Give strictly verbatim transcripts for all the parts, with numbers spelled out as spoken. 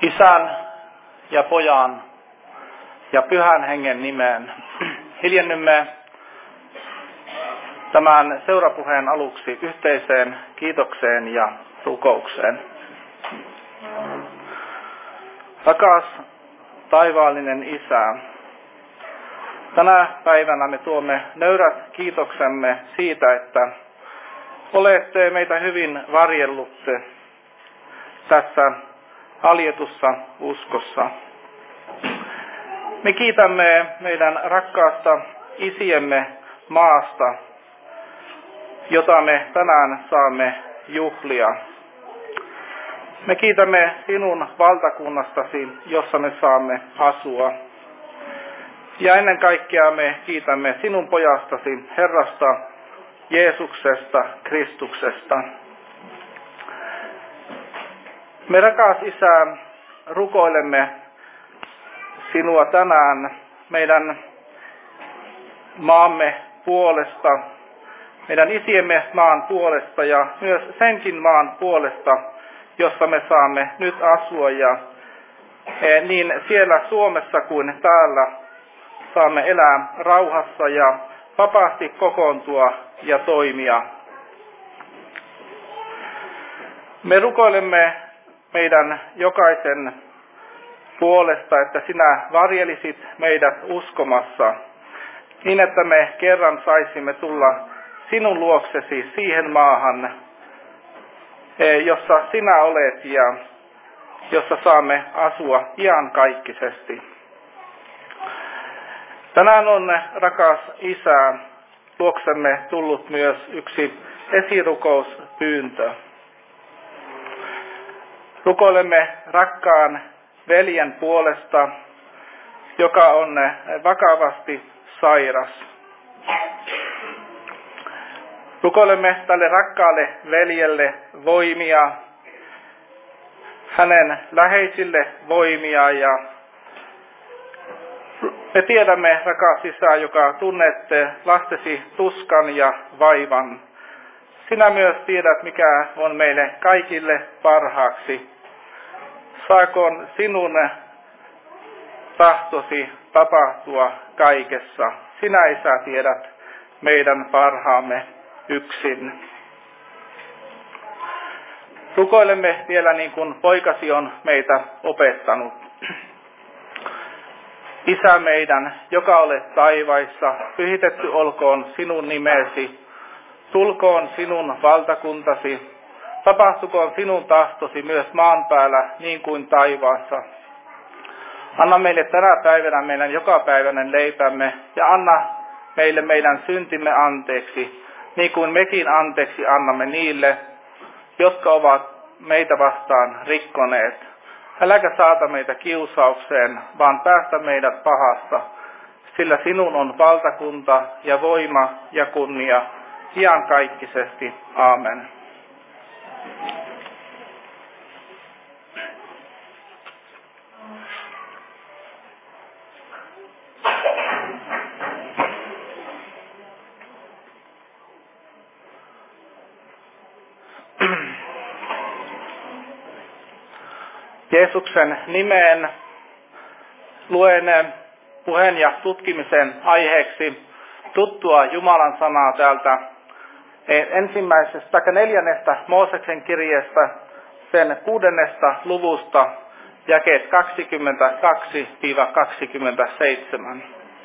Isän ja Pojan ja Pyhän Hengen nimeen hiljennymme tämän seurapuheen aluksi yhteiseen kiitokseen ja rukoukseen. Rakas taivaallinen Isä, tänä päivänä me tuomme nöyrät kiitoksemme siitä, että olette meitä hyvin varjellut tässä aljetussa uskossa. Me kiitämme meidän rakkaasta isiemme maasta, jota me tänään saamme juhlia. Me kiitämme sinun valtakunnastasi, jossa me saamme asua. Ja ennen kaikkea me kiitämme sinun pojastasi, Herrasta, Jeesuksesta, Kristuksesta. Me rakas Isä, rukoilemme sinua tänään meidän maamme puolesta, meidän isiemme maan puolesta ja myös senkin maan puolesta, jossa me saamme nyt asua ja niin siellä Suomessa kuin täällä saamme elää rauhassa ja vapaasti kokoontua ja toimia. Me rukoilemme meidän jokaisen puolesta, että sinä varjelisit meidät uskomassa, niin että me kerran saisimme tulla sinun luoksesi siihen maahan, jossa sinä olet ja jossa saamme asua iankaikkisesti. Tänään on, rakas Isä, luoksemme tullut myös yksi esirukouspyyntö. Rukoilemme rakkaan veljen puolesta, joka on vakavasti sairas. Rukoilemme tälle rakkaalle veljelle voimia, hänen läheisille voimia ja me tiedämme, rakas Isä, joka tunnette lastesi tuskan ja vaivan. Sinä myös tiedät, mikä on meille kaikille parhaaksi. Saakoon sinun tahtosi tapahtua kaikessa. Sinä, Isä, tiedät meidän parhaamme yksin. Rukoilemme vielä niin kuin poikasi on meitä opettanut. Isä meidän, joka olet taivaissa, pyhitetty olkoon sinun nimesi, tulkoon sinun valtakuntasi, tapahtukoon sinun tahtosi myös maan päällä niin kuin taivaassa. Anna meille tänä päivänä meidän jokapäiväinen leipämme ja anna meille meidän syntimme anteeksi, niin kuin mekin anteeksi annamme niille, jotka ovat meitä vastaan rikkoneet. Äläkä saata meitä kiusaukseen, vaan päästä meidät pahasta, sillä sinun on valtakunta ja voima ja kunnia iankaikkisesti. Aamen. Jeesuksen nimeen luen puheen ja tutkimisen aiheeksi tuttua Jumalan sanaa täältä ensimmäisestä tai neljännestä Mooseksen kirjeestä, sen kuudennesta luvusta, jakeet kaksikymmentäkaksi kaksikymmentäseitsemän.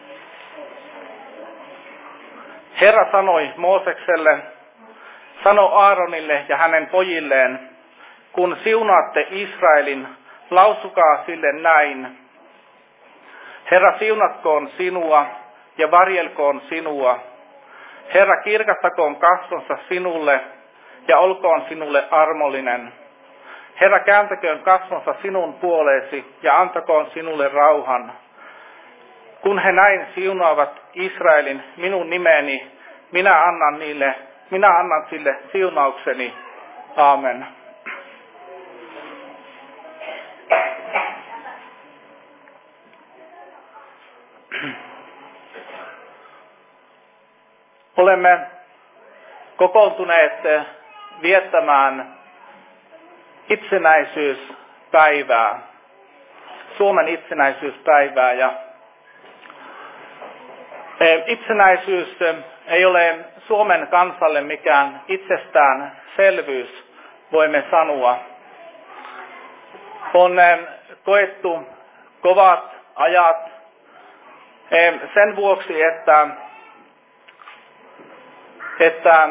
Herra sanoi Moosekselle, sano Aaronille ja hänen pojilleen, kun siunaatte Israelin, lausukaa sille näin. Herra siunatkoon sinua ja varjelkoon sinua. Herra kirkastakoon kasvonsa sinulle ja olkoon sinulle armollinen. Herra kääntäköön kasvonsa sinun puoleesi ja antakoon sinulle rauhan. Kun he näin siunaavat Israelin minun nimeni, minä annan niille, minä annan sille siunaukseni. Aamen. Olemme kokoontuneet viettämään itsenäisyyspäivää. Suomen itsenäisyyspäivää. Ja itsenäisyys ei ole Suomen kansalle mikään itsestäänselvyys, voimme sanoa. On koettu kovat ajat sen vuoksi, että, että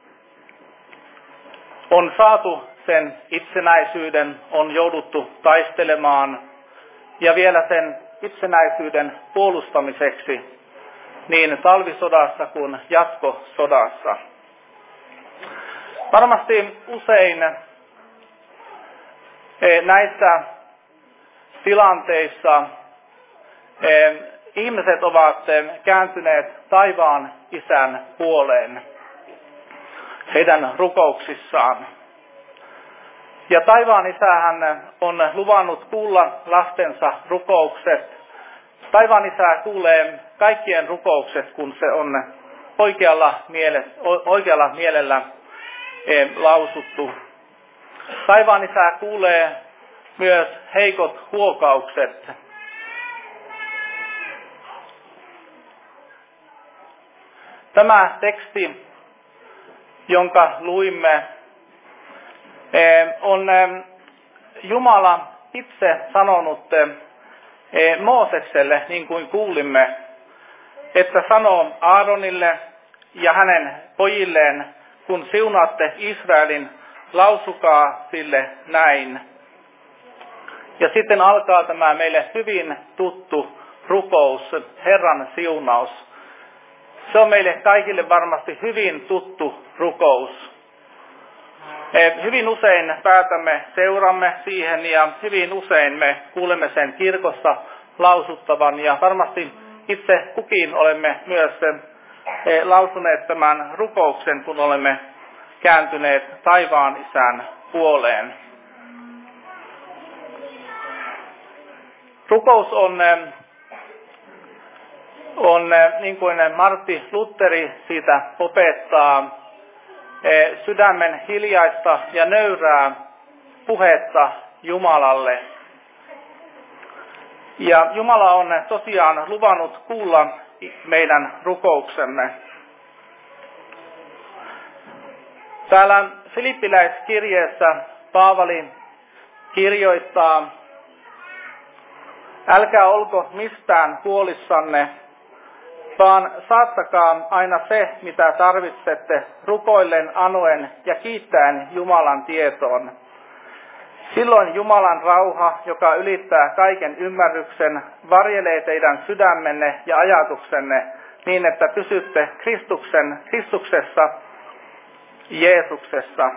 on saatu sen itsenäisyyden, on jouduttu taistelemaan ja vielä sen itsenäisyyden puolustamiseksi niin talvisodassa kuin jatkosodassa. Varmasti usein näissä tilanteissa ihmiset ovat kääntyneet taivaan Isän puoleen heidän rukouksissaan. Ja taivaan Isähän on luvannut kuulla lastensa rukoukset. Taivaan Isä kuulee kaikkien rukoukset, kun se on oikealla, miele, oikealla mielellä lausuttu. Taivaan Isä kuulee myös heikot huokaukset. Tämä teksti, jonka luimme, on Jumala itse sanonut Moosekselle, niin kuin kuulimme, että sanoo Aaronille ja hänen pojilleen, kun siunaatte Israelin, lausukaa sille näin. Ja sitten alkaa tämä meille hyvin tuttu rukous, Herran siunaus. Se on meille kaikille varmasti hyvin tuttu rukous. Hyvin usein päätämme seuramme siihen ja hyvin usein me kuulemme sen kirkossa lausuttavan ja varmasti itse kukin olemme myös lausuneet tämän rukouksen, kun olemme kääntyneet taivaan Isän puoleen. Rukous on, on niin kuin Martti Lutheri siitä opettaa, sydämen hiljaista ja nöyrää puhetta Jumalalle. Ja Jumala on tosiaan luvannut kuulla meidän rukouksemme. Täällä Filippiläiskirjeessä Paavali kirjoittaa, älkää olko mistään huolissanne, vaan saattakaa aina se, mitä tarvitsette, rukoillen, anoen ja kiittäen Jumalan tietoon. Silloin Jumalan rauha, joka ylittää kaiken ymmärryksen, varjelee teidän sydämenne ja ajatuksenne niin, että pysytte Kristuksen, Kristuksessa, Jeesuksessa.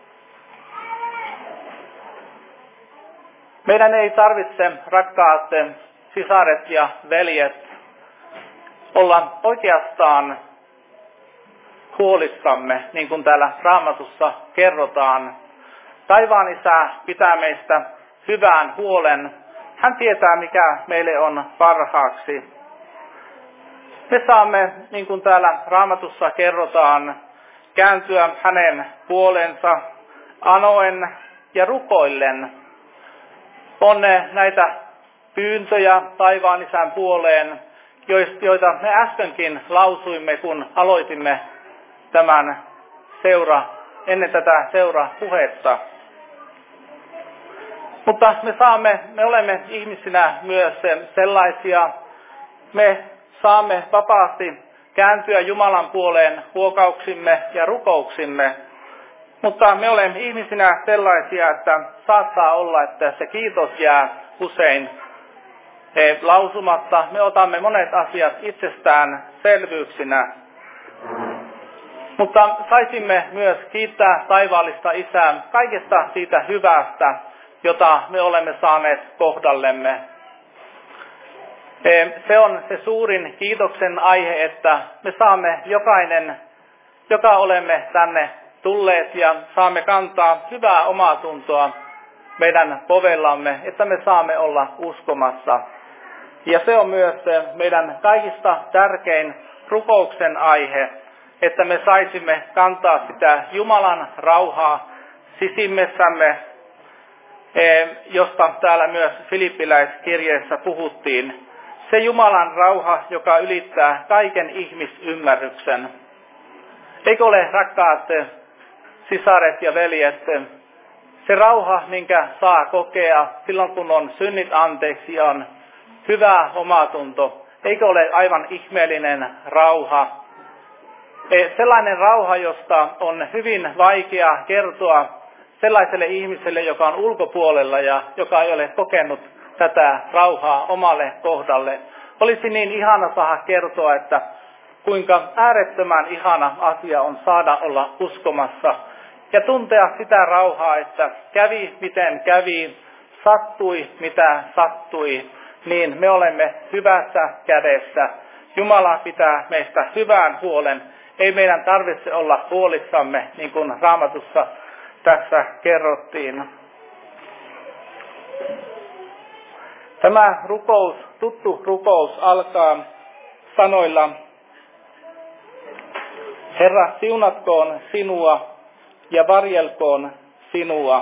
Meidän ei tarvitse, rakkaat sisaret ja veljet, olla oikeastaan huolissamme, niin kuin täällä Raamatussa kerrotaan. Taivaan Isä pitää meistä hyvän huolen. Hän tietää, mikä meille on parhaaksi. Me saamme, niin kuin täällä Raamatussa kerrotaan, kääntyä hänen puolensa anoen ja rukoillen. On näitä pyyntöjä taivaan Isän puoleen, joita me äskenkin lausuimme, kun aloitimme tämän seura, ennen tätä seurapuhetta. Mutta me saamme, me olemme ihmisinä myös sellaisia, me saamme vapaasti kääntyä Jumalan puoleen huokauksimme ja rukouksimme. Mutta me olemme ihmisinä sellaisia, että saattaa olla, että se kiitos jää usein lausumatta. Me otamme monet asiat itsestään selvyyksinä. Mutta saisimme myös kiittää taivaallista Isää kaikesta siitä hyvästä, jota me olemme saaneet kohdallemme. Se on se suurin kiitoksen aihe, että me saamme jokainen, joka olemme tänne tulleet ja saamme kantaa hyvää omatuntoa meidän povellamme, että me saamme olla uskomassa. Ja se on myös meidän kaikista tärkein rukouksen aihe, että me saisimme kantaa sitä Jumalan rauhaa sisimmessämme, josta täällä myös Filippiläiskirjeessä puhuttiin. Se Jumalan rauha, joka ylittää kaiken ihmisymmärryksen. Eikö ole, rakkaat sisaret ja veljet, se rauha, minkä saa kokea silloin, kun on synnit anteeksi ja on hyvä omatunto. Eikö ole aivan ihmeellinen rauha? Sellainen rauha, josta on hyvin vaikea kertoa sellaiselle ihmiselle, joka on ulkopuolella ja joka ei ole kokenut tätä rauhaa omalle kohdalle. Olisi niin ihana saada kertoa, että kuinka äärettömän ihana asia on saada olla uskomassa ja tuntea sitä rauhaa, että kävi miten kävi, sattui mitä sattui, niin me olemme hyvässä kädessä. Jumala pitää meistä hyvän huolen. Ei meidän tarvitse olla huolissamme, niin kuin Raamatussa tässä kerrottiin. Tämä rukous, tuttu rukous alkaa sanoilla: Herra, siunatkoon sinua ja varjelkoon sinua.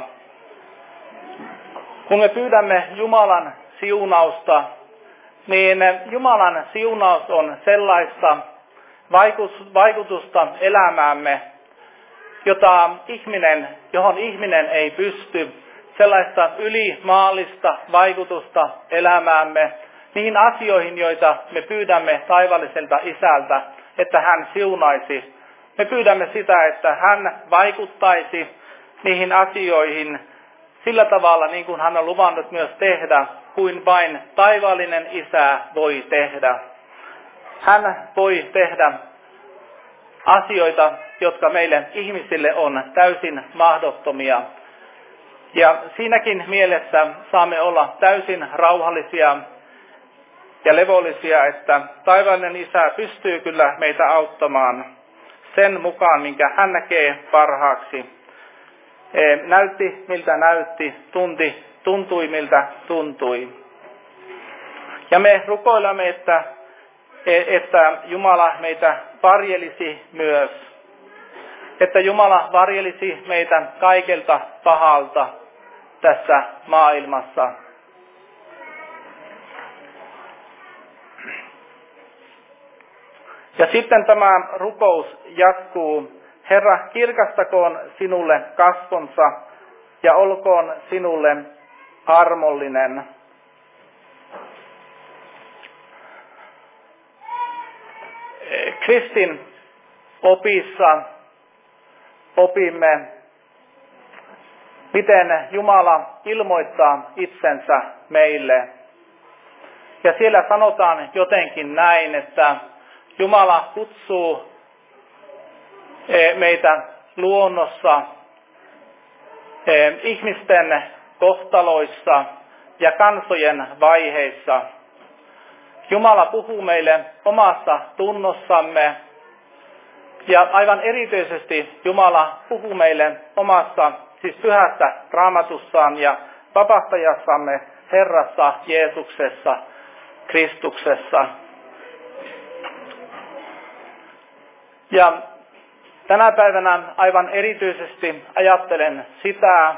Kun me pyydämme Jumalan siunausta, niin Jumalan siunaus on sellaista vaikutusta elämäämme, jota ihminen, johon ihminen ei pysty, sellaista ylimaallista vaikutusta elämäämme, niihin asioihin, joita me pyydämme taivaalliselta Isältä, että hän siunaisi. Me pyydämme sitä, että hän vaikuttaisi niihin asioihin sillä tavalla, niin kuin hän on luvannut myös tehdä, kuin vain taivaallinen Isä voi tehdä. Hän voi tehdä asioita, jotka meille ihmisille on täysin mahdottomia. Ja siinäkin mielessä saamme olla täysin rauhallisia ja levollisia, että taivaallinen Isä pystyy kyllä meitä auttamaan sen mukaan, minkä hän näkee parhaaksi. Näytti miltä näytti, tunti, tuntui miltä tuntui. Ja me rukoilemme, että, että Jumala meitä varjelisi myös. Että Jumala varjelisi meitä kaikelta pahalta tässä maailmassa. Ja sitten tämä rukous jatkuu. Herra, kirkastakoon sinulle kasvonsa ja olkoon sinulle armollinen. Kristin opissa opimme, miten Jumala ilmoittaa itsensä meille. Ja siellä sanotaan jotenkin näin, että Jumala kutsuu meitä luonnossa, ihmisten kohtaloissa ja kansojen vaiheissa. Jumala puhuu meille omassa tunnossamme ja aivan erityisesti Jumala puhuu meille omassa, siis pyhässä Raamatussaan ja vapahtajassamme Herrassa Jeesuksessa, Kristuksessa. Ja tänä päivänä aivan erityisesti ajattelen sitä,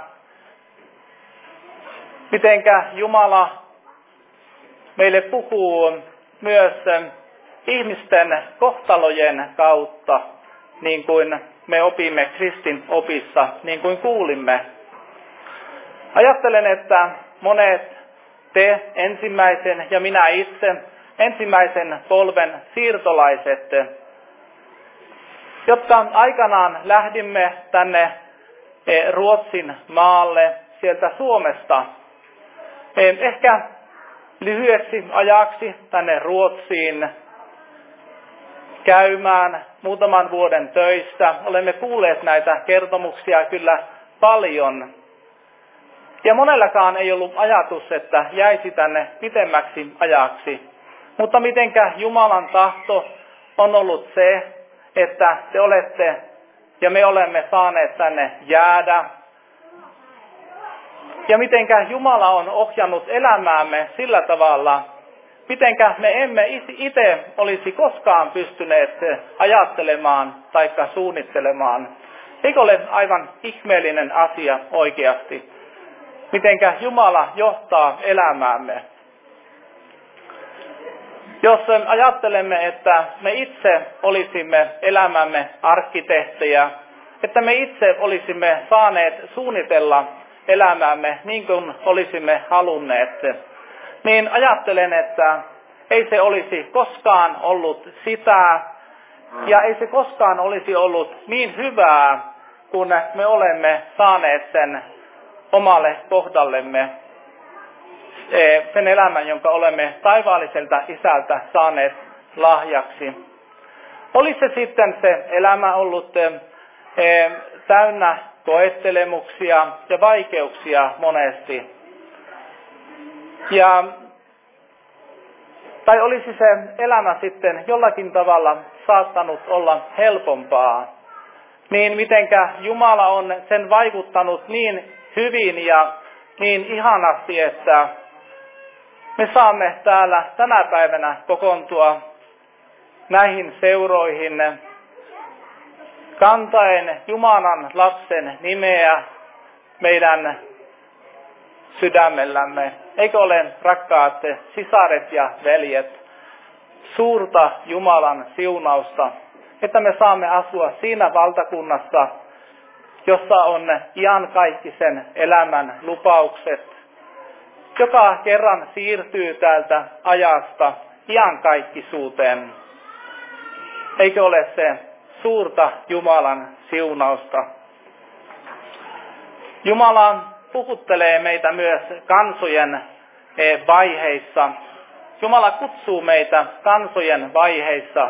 mitenkä Jumala meille puhuu myös ihmisten kohtalojen kautta, niin kuin me opimme Kristin opissa, niin kuin kuulimme. Ajattelen, että monet te ensimmäisen ja minä itse, ensimmäisen polven siirtolaiset, jotka aikanaan lähdimme tänne Ruotsin maalle sieltä Suomesta, ehkä lyhyeksi ajaksi tänne Ruotsiin käymään muutaman vuoden töissä. Olemme kuulleet näitä kertomuksia kyllä paljon. Ja monellakaan ei ollut ajatus, että jäisi tänne pitemmäksi ajaksi. Mutta mitenkä Jumalan tahto on ollut se, että te olette ja me olemme saaneet tänne jäädä. Ja mitenkä Jumala on ohjannut elämäämme sillä tavalla, mitenkä me emme itse olisi koskaan pystyneet ajattelemaan tai suunnittelemaan. Eikö ole aivan ihmeellinen asia oikeasti? mitenkä Jumala johtaa elämäämme. Jos ajattelemme, että me itse olisimme elämämme arkkitehtejä, että me itse olisimme saaneet suunnitella elämäämme niin kuin olisimme halunneet, niin ajattelen, että ei se olisi koskaan ollut sitä, ja ei se koskaan olisi ollut niin hyvää, kun me olemme saaneet sen omalle kohdallemme, sen elämän, jonka olemme taivaalliselta isältä saaneet lahjaksi. Olisi se sitten se elämä ollut täynnä koettelemuksia ja vaikeuksia monesti. Ja, tai olisi se elämä sitten jollakin tavalla saattanut olla helpompaa, niin mitenkä Jumala on sen vaikuttanut niin hyvin ja niin ihanasti, että me saamme täällä tänä päivänä kokoontua näihin seuroihin kantaen Jumalan lapsen nimeä meidän sydämellämme. Eikö ole, rakkaat sisaret ja veljet, suurta Jumalan siunausta, että me saamme asua siinä valtakunnassa, jossa on iankaikkisen elämän lupaukset, joka kerran siirtyy täältä ajasta iankaikkisuuteen. Eikö ole se suurta Jumalan siunausta? Jumala puhuttelee meitä myös kansojen vaiheissa. Jumala kutsuu meitä kansojen vaiheissa.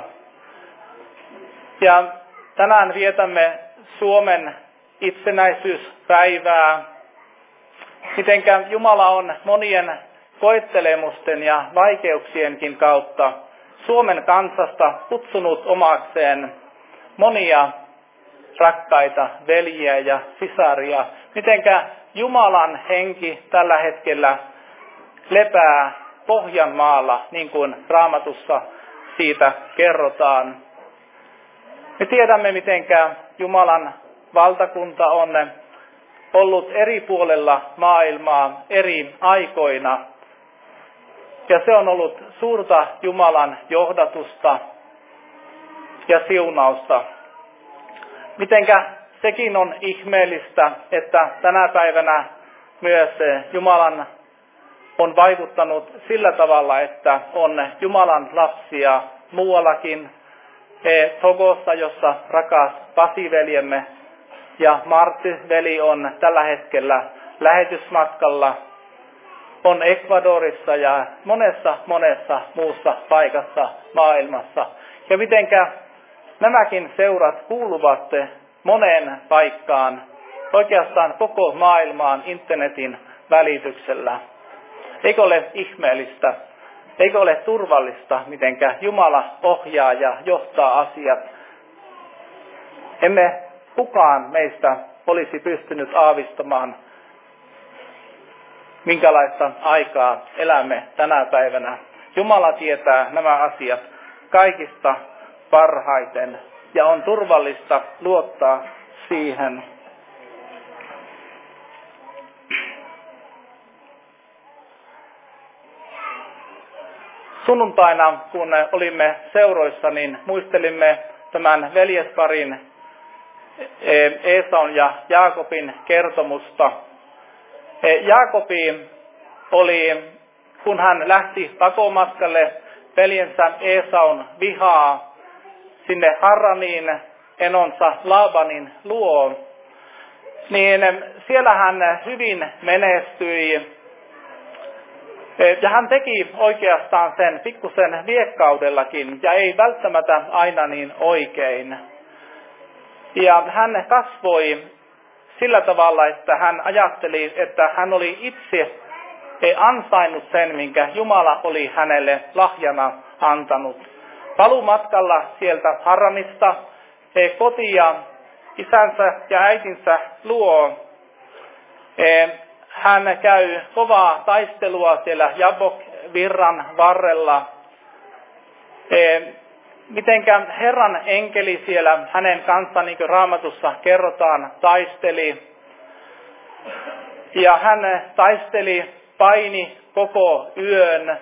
Ja tänään vietämme Suomen itsenäisyyspäivää. Mitenkä Jumala on monien koettelemusten ja vaikeuksienkin kautta Suomen kansasta kutsunut omakseen monia rakkaita veljiä ja sisaria. Mitenkä Jumalan henki tällä hetkellä lepää Pohjanmaalla, niin kuin Raamatussa siitä kerrotaan. Me tiedämme, mitenkä Jumalan valtakunta on ollut eri puolella maailmaa eri aikoina. Ja se on ollut suurta Jumalan johdatusta ja siunausta. Mitenkä sekin on ihmeellistä, että tänä päivänä myös Jumalan on vaikuttanut sillä tavalla, että on Jumalan lapsia muuallakin. Togossa, jossa rakas Pasi-veljemme ja Martti-veli on tällä hetkellä lähetysmatkalla, on Ecuadorissa ja monessa monessa muussa paikassa maailmassa. Ja mitenkä nämäkin seurat kuuluvat moneen paikkaan, oikeastaan koko maailmaan internetin välityksellä. Eikö ole ihmeellistä? Eikö ole turvallista, mitenkä Jumala ohjaa ja johtaa asiat? Emme kukaan meistä olisi pystynyt aavistamaan, minkälaista aikaa elämme tänä päivänä. Jumala tietää nämä asiat kaikista parhaiten ja on turvallista luottaa siihen. Sunnuntaina, kun olimme seuroissa, niin muistelimme tämän veljesparin Esaun ja Jaakobin kertomusta. Jaakobi oli, kun hän lähti pakomatkalle veljensä Esaun vihaa sinne Harraniin enonsa Laabanin luo, niin siellä hän hyvin menestyi. Ja hän teki oikeastaan sen pikkusen viekkaudellakin ja ei välttämättä aina niin oikein. Ja hän kasvoi sillä tavalla, että hän ajatteli, että hän oli itse ansainnut sen, minkä Jumala oli hänelle lahjana antanut. Paluumatkalla sieltä Harranista kotia isänsä ja äitinsä luo. Hän käy kovaa taistelua siellä Jabok-virran varrella. Mitenkä Herran enkeli siellä hänen kanssaan, niin kuin Raamatussa kerrotaan, taisteli. Ja hän taisteli, paini koko yön.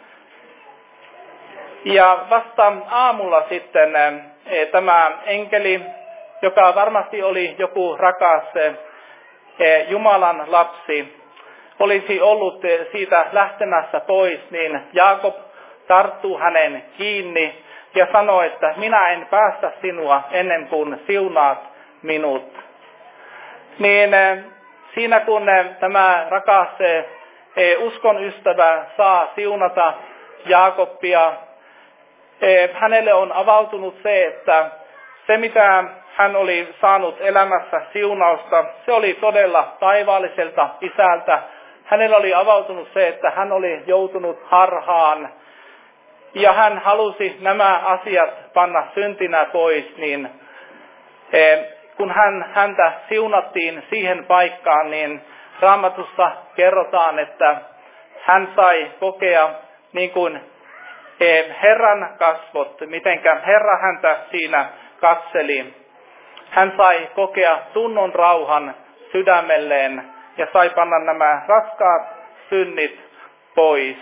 Ja vasta aamulla sitten tämä enkeli, joka varmasti oli joku rakas Jumalan lapsi, olisi ollut siitä lähtemässä pois, niin Jaakob tarttuu hänen kiinni ja sanoi, että minä en päästä sinua ennen kuin siunaat minut. Niin siinä kun tämä rakas uskon ystävä saa siunata Jaakobia, hänelle on avautunut se, että se mitä hän oli saanut elämässä siunausta, se oli todella taivaalliselta isältä. Hänellä oli avautunut se, että hän oli joutunut harhaan ja hän halusi nämä asiat panna syntinä pois, niin kun hän, häntä siunattiin siihen paikkaan, niin Raamatussa kerrotaan, että hän sai kokea niin kuin Herran kasvot, mitenkä Herra häntä siinä katseli. Hän sai kokea tunnon rauhan sydämelleen ja sai panna nämä raskaat synnit pois.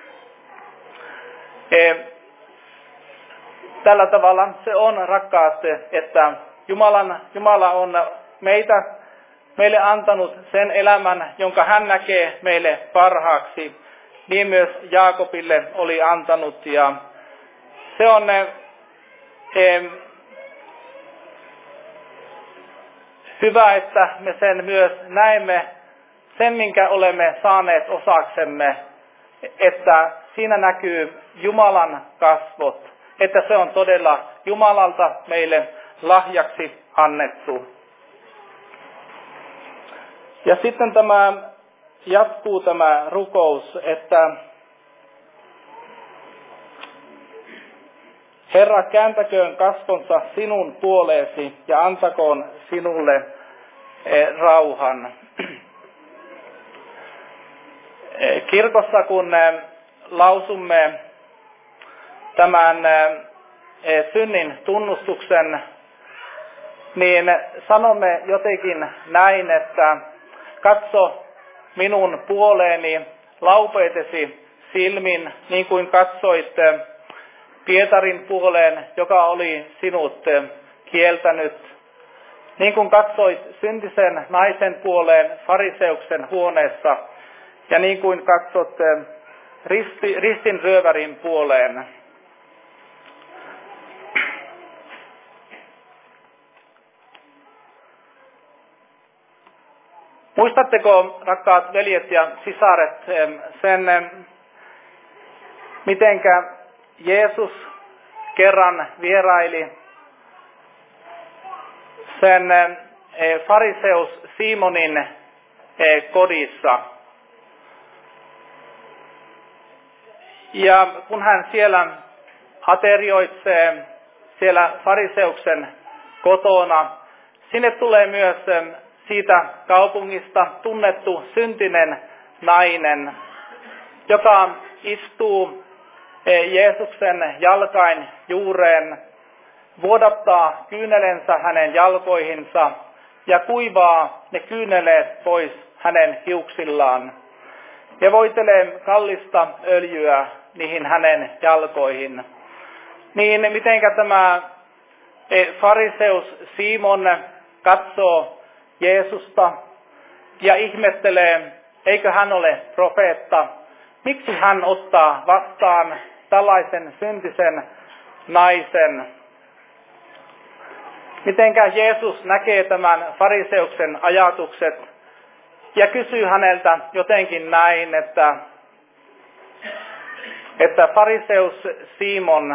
Tällä tavalla se on, rakkaat, että Jumalan, Jumala on meitä, meille antanut sen elämän, jonka hän näkee meille parhaaksi. Niin myös Jaakobille oli antanut. Ja se on eh, hyvä, että me sen myös näemme, sen minkä olemme saaneet osaksemme, että siinä näkyy Jumalan kasvot, että se on todella Jumalalta meille lahjaksi annettu. Ja sitten tämä jatkuu tämä rukous, että Herra kääntäköön kasvonsa sinun puoleesi ja antakoon sinulle rauhan. Kirkossa kun lausumme tämän synnin tunnustuksen, niin sanomme jotenkin näin, että katso minun puoleeni laupeitesi silmin, niin kuin katsoit Pietarin puoleen, joka oli sinut kieltänyt. Niin kuin katsoit syntisen naisen puoleen fariseuksen huoneessa, ja niin kuin katsot risti, ristin ryövärin puoleen. Muistatteko, rakkaat veljet ja sisaret, sen, mitenkä Jeesus kerran vieraili sen fariseus Simonin kodissa. Ja kun hän siellä aterioitsee siellä fariseuksen kotona, sinne tulee myös siitä kaupungista tunnettu syntinen nainen, joka istuu Jeesuksen jalkain juureen, vuodattaa kyynelensä hänen jalkoihinsa ja kuivaa ne kyyneleet pois hänen hiuksillaan ja voitelee kallista öljyä niihin hänen jalkoihin. Niin mitenkä tämä fariseus Simon katsoo Jeesusta ja ihmettelee, eikö hän ole profeetta, miksi hän ottaa vastaan tällaisen syntisen naisen. Mitenkä Jeesus näkee tämän fariseuksen ajatukset ja kysyy häneltä jotenkin näin, että, että fariseus Simon,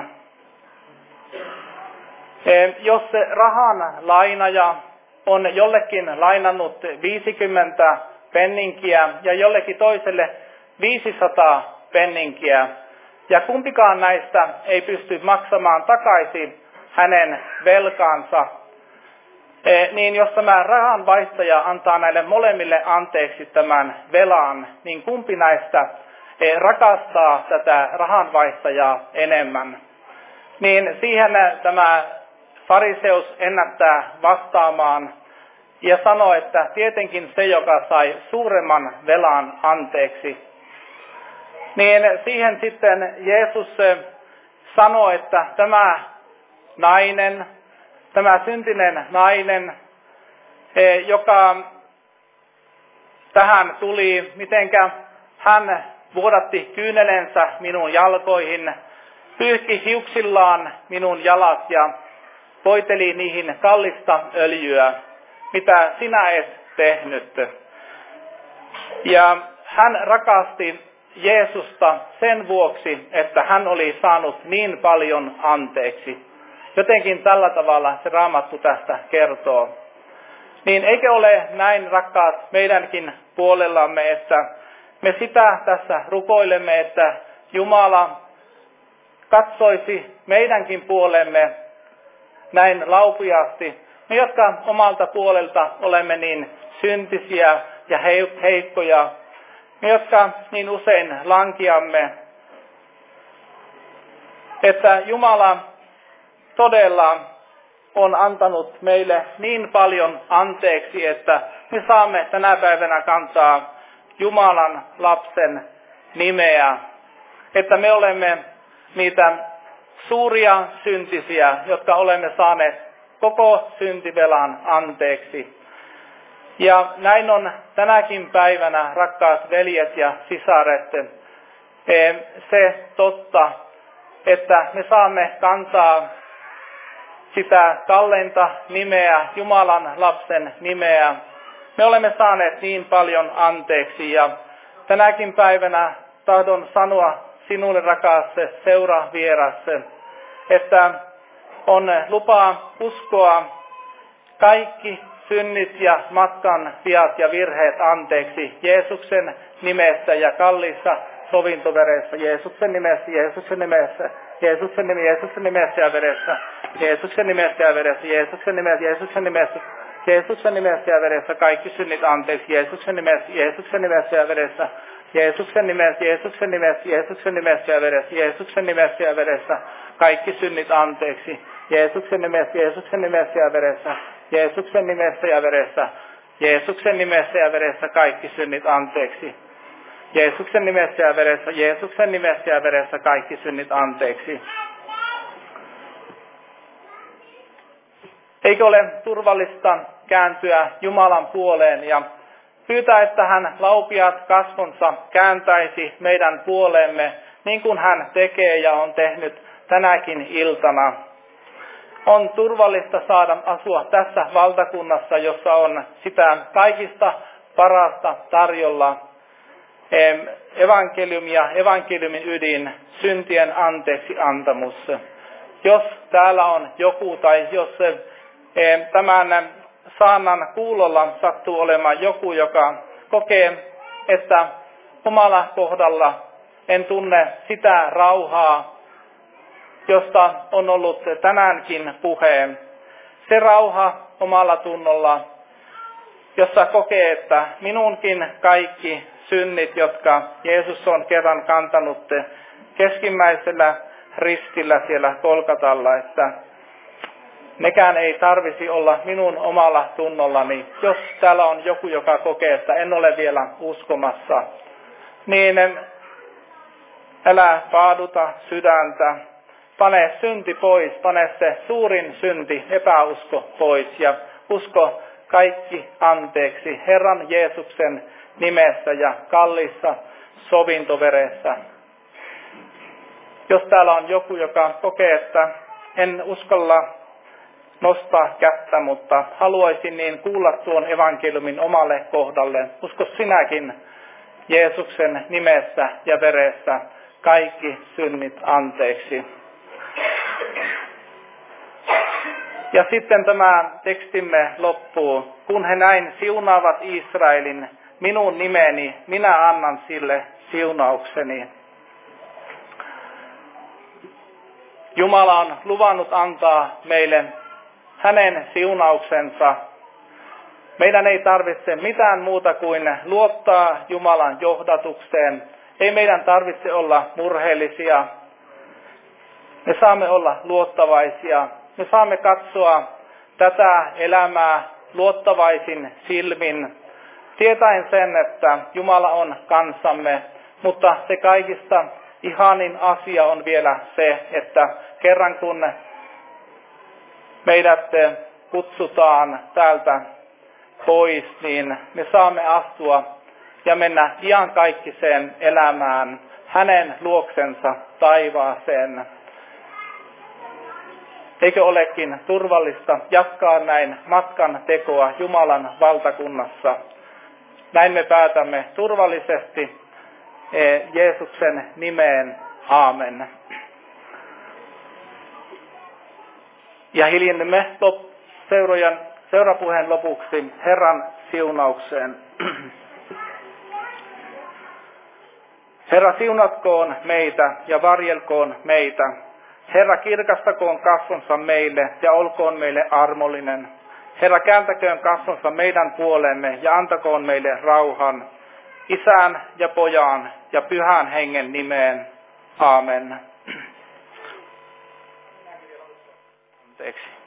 jos se rahan lainaja on jollekin lainannut viisikymmentä penninkiä ja jollekin toiselle viisisataa penninkiä, ja kumpikaan näistä ei pysty maksamaan takaisin hänen velkaansa, niin jos tämä rahanvaihtaja antaa näille molemmille anteeksi tämän velan, niin kumpi näistä rakastaa tätä rahanvaihtajaa enemmän? Niin siihen tämä fariseus ennättää vastaamaan, ja sanoi, että tietenkin se, joka sai suuremman velan anteeksi. Niin siihen sitten Jeesus sanoi, että tämä nainen, tämä syntinen nainen, joka tähän tuli, mitenkä hän vuodatti kyynelensä minun jalkoihin, pyyhki hiuksillaan minun jalat ja voiteli niihin kallista öljyä, mitä sinä et tehnyt. Ja hän rakasti Jeesusta sen vuoksi, että hän oli saanut niin paljon anteeksi. Jotenkin tällä tavalla se Raamattu tästä kertoo. Niin eikö ole näin, rakkaat, meidänkin puolellamme, että me sitä tässä rukoilemme, että Jumala katsoisi meidänkin puolemme näin laupiaasti. Me, jotka omalta puolelta olemme niin syntisiä ja heikkoja, me, jotka niin usein lankiamme, että Jumala todella on antanut meille niin paljon anteeksi, että me saamme tänä päivänä kantaa Jumalan lapsen nimeä, että me olemme niitä suuria syntisiä, jotka olemme saaneet koko syntivelan anteeksi. Ja näin on tänäkin päivänä, rakkaat veljet ja sisaret, se totta, että me saamme kantaa sitä kalleinta nimeä, Jumalan lapsen nimeä. Me olemme saaneet niin paljon anteeksi ja tänäkin päivänä tahdon sanoa sinulle, rakas seuravieras, että on lupa uskoa kaikki synnit ja matkan viat ja virheet anteeksi Jeesuksen nimessä ja kalliissa sovintoveressä, Jeesuksen nimessä, Jeesuksen nimessä, Jeesuksen nimessä, Jeesuksen nimessä ja veressä, Jeesuksen nimessä ja veressä, Jeesuksen nimessä, Jeesuksen nimessä, Jeesuksen nimessä ja veressä, kaikki synnit anteeksi, Jeesuksen nimessä, Jeesuksen nimessä ja veressä, Jeesuksen nimessä, Jeesuksen nimessä, Jeesuksen nimessä ja veressä, Jeesuksen nimessä ja veressä, kaikki synnit anteeksi, Jeesuksen nimessä, Jeesuksen nimessä ja veressä, Jeesuksen nimessä ja veressä, Jeesuksen nimessä ja veressä, kaikki synnit anteeksi. Jeesuksen nimessä ja veressä, Jeesuksen nimessä ja veressä, kaikki synnit anteeksi. Eikö ole turvallista kääntyä Jumalan puoleen ja pyytää, että hän laupiaat kasvonsa kääntäisi meidän puoleemme, niin kuin hän tekee ja on tehnyt tänäkin iltana. On turvallista saada asua tässä valtakunnassa, jossa on sitä kaikista parasta tarjolla. Evankeliumi ja evankeliumin ydin, syntien anteeksi antamus. Jos täällä on joku tai jos tämän saannan kuulolla sattuu olemaan joku, joka kokee, että omalla kohdalla en tunne sitä rauhaa, josta on ollut tänäänkin puheen. Se rauha omalla tunnolla, jossa kokee, että minunkin kaikki synnit, jotka Jeesus on kerran kantanut keskimmäisellä ristillä siellä Kolkatalla, että nekään ei tarvisi olla minun omalla tunnollani. Jos täällä on joku, joka kokee, että en ole vielä uskomassa, niin älä paaduta sydäntä. Pane synti pois, pane se suurin synti, epäusko pois ja usko kaikki anteeksi Herran Jeesuksen nimessä ja kalliissa sovintoveressä. Jos täällä on joku, joka kokee, että en uskalla nostaa kättä, mutta haluaisin niin kuulla tuon evankeliumin omalle kohdalle. Usko sinäkin Jeesuksen nimessä ja veressä kaikki synnit anteeksi. Ja sitten tämä tekstimme loppuu. Kun he näin siunaavat Israelin, minun nimeni, minä annan sille siunaukseni. Jumala on luvannut antaa meille hänen siunauksensa. Meidän ei tarvitse mitään muuta kuin luottaa Jumalan johdatukseen. Ei meidän tarvitse olla murheellisia. Me saamme olla luottavaisia. Me saamme katsoa tätä elämää luottavaisin silmin, tietäen sen, että Jumala on kanssamme, mutta se kaikista ihanin asia on vielä se, että kerran kun meidät kutsutaan täältä pois, niin me saamme astua ja mennä iankaikkiseen elämään hänen luoksensa taivaaseen. Eikö olekin turvallista jatkaa näin matkan tekoa Jumalan valtakunnassa? Näin me päätämme turvallisesti Jeesuksen nimeen. Aamen. Ja hiljennymme seurojen, seurapuheen lopuksi Herran siunaukseen. Herra, siunatkoon meitä ja varjelkoon meitä. Herra, kirkastakoon kasvonsa meille ja olkoon meille armollinen. Herra, kääntäköön kasvonsa meidän puolemme ja antakoon meille rauhan. Isän ja Pojan ja Pyhän Hengen nimeen. Aamen. Anteeksi.